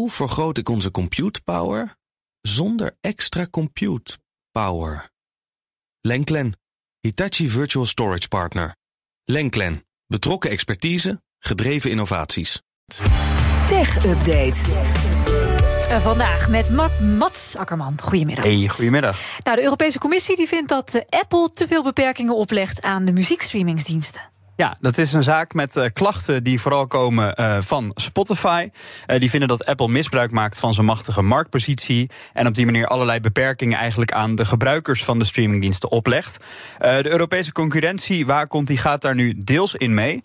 Hoe vergroot ik onze compute power zonder extra compute power? Lenklen, Hitachi Virtual Storage Partner. Lenklen, betrokken expertise, gedreven innovaties. Tech Update. Vandaag met Mats Akkerman. Goedemiddag. Hey, goedemiddag. Nou, de Europese Commissie die vindt dat Apple te veel beperkingen oplegt aan de muziekstreamingsdiensten. Ja, dat is een zaak met klachten die vooral komen van Spotify. Die vinden dat Apple misbruik maakt van zijn machtige marktpositie en op die manier allerlei beperkingen eigenlijk aan de gebruikers van de streamingdiensten oplegt. De Europese concurrentiewaakhond die gaat daar nu deels in mee.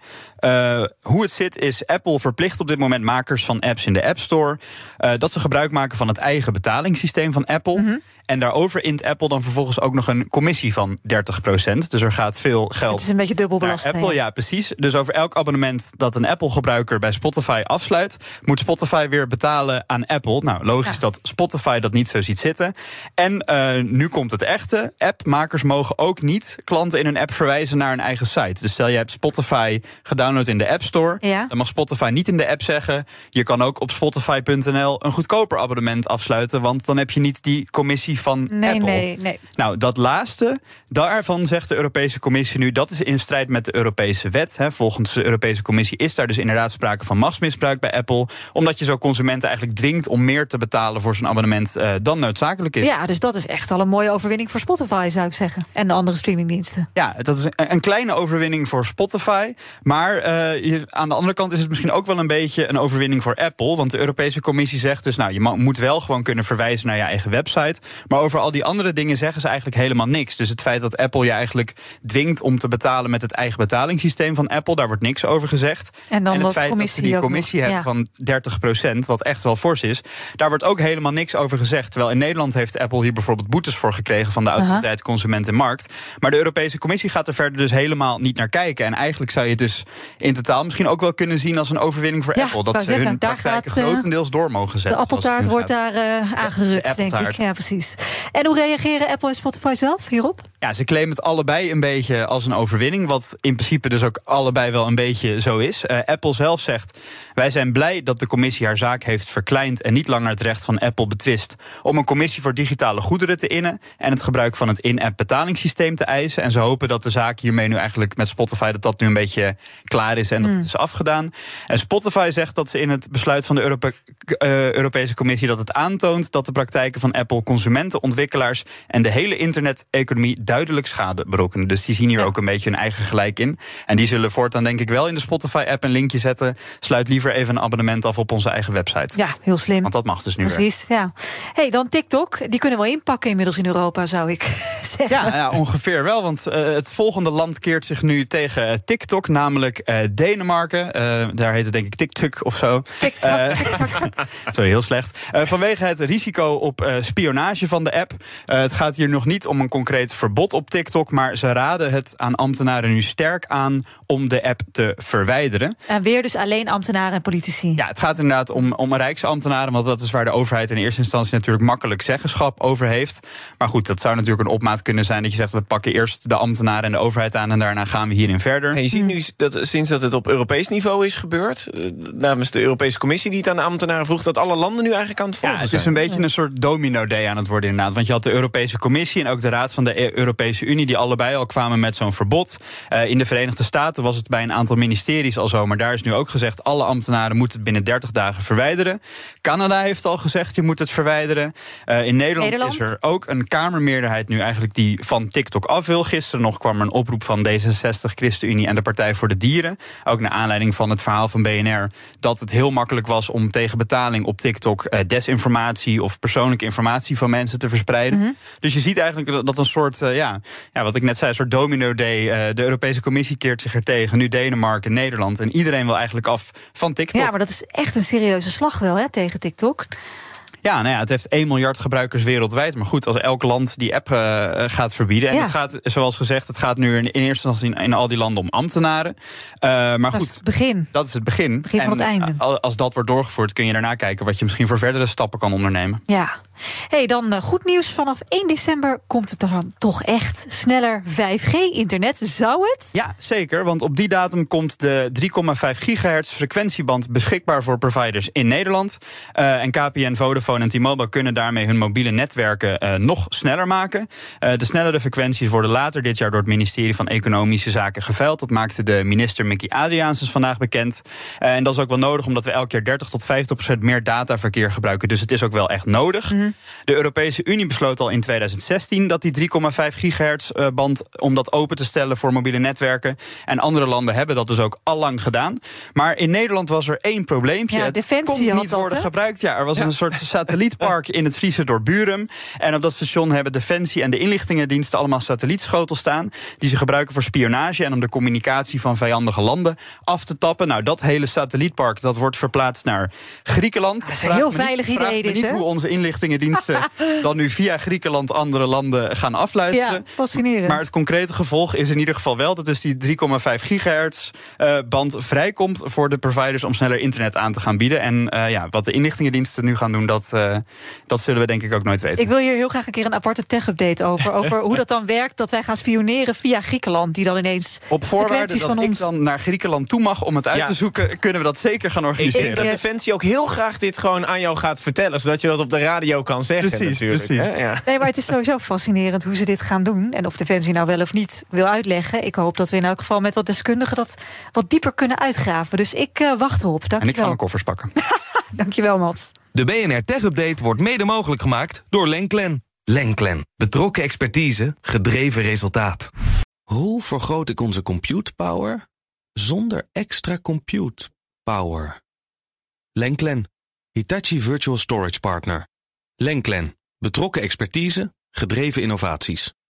Hoe het zit is, Apple verplicht op dit moment makers van apps in de App Store dat ze gebruik maken van het eigen betalingssysteem van Apple. Mm-hmm. En daarover int Apple dan vervolgens ook nog een commissie van 30%. Dus er gaat veel geld. Het is een beetje dubbelbelasting. Apple, ja, precies. Dus over elk abonnement dat een Apple-gebruiker bij Spotify afsluit, moet Spotify weer betalen aan Apple. Nou, logisch dat Spotify dat niet zo ziet zitten. En nu komt het echte. Appmakers mogen ook niet klanten in hun app verwijzen naar een eigen site. Dus stel je hebt Spotify gedownload in de App Store. Ja. Dan mag Spotify niet in de app zeggen, je kan ook op Spotify.nl een goedkoper abonnement afsluiten, want dan heb je niet die commissie van Apple. Nee. Nou, dat laatste, daarvan zegt de Europese Commissie nu, dat is in strijd met de Europese wet. Volgens de Europese Commissie is daar dus inderdaad sprake van machtsmisbruik bij Apple, omdat je zo consumenten eigenlijk dwingt om meer te betalen voor zo'n abonnement dan noodzakelijk is. Ja, dus dat is echt al een mooie overwinning voor Spotify, zou ik zeggen. En de andere streamingdiensten. Ja, dat is een kleine overwinning voor Spotify. Maar aan de andere kant is het misschien ook wel een beetje een overwinning voor Apple. Want de Europese Commissie zegt dus, nou, je moet wel gewoon kunnen verwijzen naar je eigen website. Maar over al die andere dingen zeggen ze eigenlijk helemaal niks. Dus het feit dat Apple je eigenlijk dwingt om te betalen met het eigen betalingssysteem van Apple, daar wordt niks over gezegd. En het feit dat ze die commissie hebben van 30%, wat echt wel fors is, daar wordt ook helemaal niks over gezegd. Terwijl in Nederland heeft Apple hier bijvoorbeeld boetes voor gekregen van de Autoriteit Consument en Markt. Maar de Europese Commissie gaat er verder dus helemaal niet naar kijken. En eigenlijk zou je het dus in totaal misschien ook wel kunnen zien als een overwinning voor Apple. Dat ze hun praktijken grotendeels door mogen zetten. De appeltaart wordt daar aangerukt, denk ik. Ja, precies. En hoe reageren Apple en Spotify zelf hierop? Ja, ze claimen het allebei een beetje als een overwinning, wat in principe dus ook allebei wel een beetje zo is. Apple zelf zegt, wij zijn blij dat de commissie haar zaak heeft verkleind en niet langer het recht van Apple betwist om een commissie voor digitale goederen te innen en het gebruik van het in-app betalingssysteem te eisen. En ze hopen dat de zaak hiermee nu eigenlijk met Spotify dat nu een beetje klaar is en dat het is afgedaan. En Spotify zegt dat ze in het besluit van de Europese Commissie dat het aantoont dat de praktijken van Apple consumenten, ontwikkelaars en de hele internet-economie duidelijk schade berokkenen. Dus die zien hier ook een beetje hun eigen gelijk in. En die zullen voortaan denk ik wel in de Spotify-app een linkje zetten. Sluit liever even een abonnement af op onze eigen website. Ja, heel slim. Want dat mag dus nu precies, weer. Ja. Hey, dan TikTok. Die kunnen wel inpakken inmiddels in Europa, zou ik zeggen. Ja, ongeveer wel. Want het volgende land keert zich nu tegen TikTok, namelijk Denemarken. Daar heet het denk ik TikTok of zo. Sorry, heel slecht. Vanwege het risico op spionage van de app. Het gaat hier nog niet om een concreet verbod op TikTok, maar ze raden het aan ambtenaren nu sterk aan om de app te verwijderen. En weer dus alleen ambtenaren en politici. Ja, het gaat inderdaad om rijksambtenaren, want dat is waar de overheid in eerste instantie natuurlijk makkelijk zeggenschap over heeft. Maar goed, dat zou natuurlijk een opmaat kunnen zijn dat je zegt, we pakken eerst de ambtenaren en de overheid aan en daarna gaan we hierin verder. En je ziet nu dat sinds dat het op Europees niveau is gebeurd, namens de Europese Commissie die het aan de ambtenaren vroeg, dat alle landen nu eigenlijk aan het volgen zijn. Ja, het is een beetje een soort domino-day aan het worden inderdaad. Want je had de Europese Commissie en ook de Raad van de Europese Unie die allebei al kwamen met zo'n verbod. In de Verenigde Staten was het bij een aantal ministeries al zo, maar daar is nu ook gezegd, alle ambtenaren moeten het binnen 30 dagen verwijderen. Canada heeft al gezegd, je moet het verwijderen. In Nederland is er ook een kamermeerderheid nu eigenlijk die van TikTok af wil. Gisteren nog kwam er een oproep van D66, ChristenUnie en de Partij voor de Dieren. Ook naar aanleiding van het verhaal van BNR dat het heel makkelijk was om tegen betaling op TikTok desinformatie of persoonlijke informatie van mensen te verspreiden. Mm-hmm. Dus je ziet eigenlijk dat een soort, wat ik net zei, een soort domino-day. De Europese Commissie keert zich er tegen. Nu Denemarken, Nederland. En iedereen wil eigenlijk af van TikTok. Ja, maar dat is echt een serieuze slag wel, hè, tegen TikTok. Ja, nou ja, het heeft 1 miljard gebruikers wereldwijd. Maar goed, als elk land die app gaat verbieden. En het gaat, zoals gezegd, het gaat nu in eerste instantie in al die landen om ambtenaren. Maar dat goed, is het begin. Dat is het begin. Begin van het einde. Als dat wordt doorgevoerd, kun je daarna kijken wat je misschien voor verdere stappen kan ondernemen. Ja. Hey, dan goed nieuws. Vanaf 1 december komt het dan toch echt sneller 5G-internet. Zou het? Ja, zeker. Want op die datum komt de 3,5 gigahertz frequentieband beschikbaar voor providers in Nederland. En KPN, Vodafone en T-Mobile kunnen daarmee hun mobiele netwerken nog sneller maken. De snellere frequenties worden later dit jaar door het ministerie van Economische Zaken geveild. Dat maakte de minister Mickey Adriaansens vandaag bekend. En dat is ook wel nodig omdat we elk jaar 30 tot 50% meer dataverkeer gebruiken. Dus het is ook wel echt nodig. De Europese Unie besloot al in 2016 dat die 3,5 gigahertz band om dat open te stellen voor mobiele netwerken. En andere landen hebben dat dus ook al lang gedaan. Maar in Nederland was er 1 probleempje. Ja, het kon niet worden gebruikt. Ja, er was een soort satellietpark in het Friese dorp Burum. En op dat station hebben Defensie en de inlichtingendiensten allemaal satellietschotels staan die ze gebruiken voor spionage en om de communicatie van vijandige landen af te tappen. Nou, dat hele satellietpark dat wordt verplaatst naar Griekenland. Dat is een heel veilig idee. Vraag me niet hoe onze inlichtingendiensten dan nu via Griekenland andere landen gaan afluisteren. Ja, fascinerend. Maar het concrete gevolg is in ieder geval wel dat dus die 3,5 gigahertz band vrijkomt voor de providers om sneller internet aan te gaan bieden. En wat de inlichtingendiensten nu gaan doen, dat zullen we denk ik ook nooit weten. Ik wil hier heel graag een keer een aparte tech-update over hoe dat dan werkt, dat wij gaan spioneren via Griekenland, die dan ineens op voorwaarde dat ik dan naar Griekenland toe mag om het uit te zoeken, kunnen we dat zeker gaan organiseren. Ik denk dat Defensie ook heel graag dit gewoon aan jou gaat vertellen, zodat je dat op de radio kan zeggen. Precies. Ja. Nee, maar het is sowieso fascinerend hoe ze dit gaan doen. En of Defensie nou wel of niet wil uitleggen. Ik hoop dat we in elk geval met wat deskundigen dat wat dieper kunnen uitgraven. Dus ik wacht erop. Dank en ik je wel. ga mijn koffers pakken. Dankjewel, Mats. De BNR Tech Update wordt mede mogelijk gemaakt door Lenklen. Lenklen. Betrokken expertise, gedreven resultaat. Hoe vergroot ik onze compute power zonder extra compute power? Lenklen. Hitachi Virtual Storage Partner. Lenklen. Betrokken expertise, gedreven innovaties.